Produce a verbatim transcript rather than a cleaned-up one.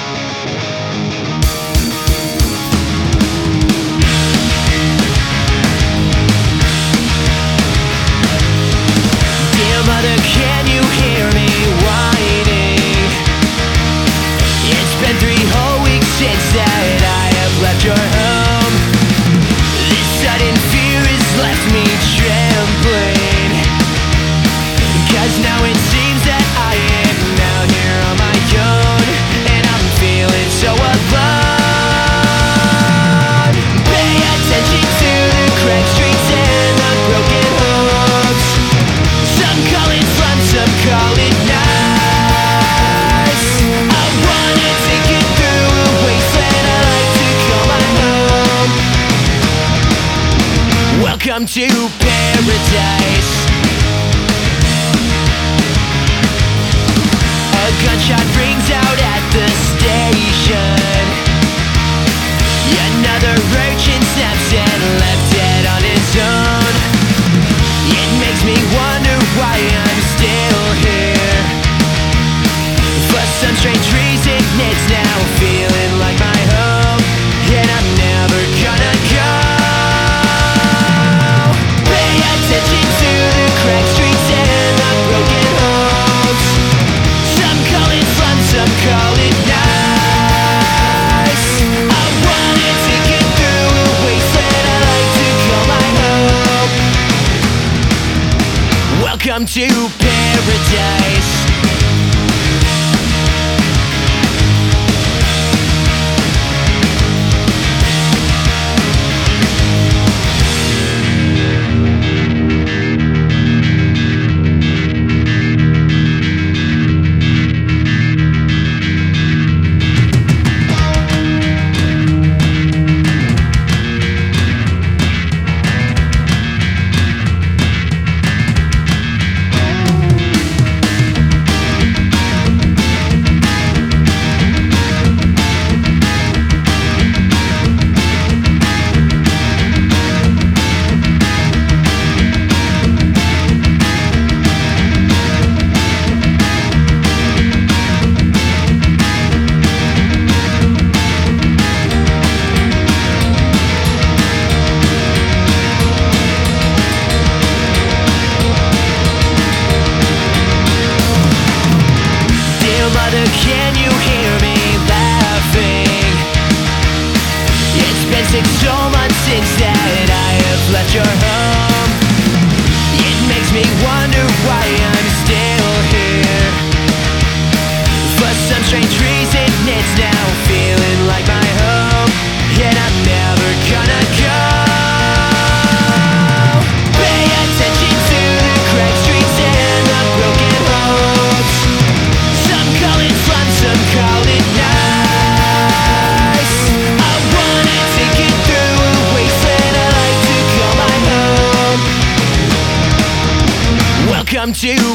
Mother, can you hear me whining? It's been three whole weeks since that I have left your home. This sudden fear has left me trembling, 'cause now it seems that I am out here on my own, and I'm feeling so alone. Pay attention to the cracked streets and the broken homes. Some call it fun, some call it nice. I wanna take it through a wasteland I like to call my home. Welcome to paradise. A gunshot rings out at the station. Another urchin snaps and left dead on his own. It makes me wonder why I'm still here. For some strange reason, it's now feeling like my home, and I'm never gonna go. Pay attention to the cracked streets and the broken homes. Some call it fun, some call it nice. I wanna take it through a wasteland I like to call my home. Welcome to paradise. Mother, can you hear me laughing? It's been six whole months since that I have left your home. It makes me wonder why I'm still here. For some strange reason, it's now feeling like my home, and I'm never gonna go. Pay attention to the cracked streets and the broken homes. Some call it fun, some call it nice. I wanna take it through a wasteland I like to call my home. Welcome to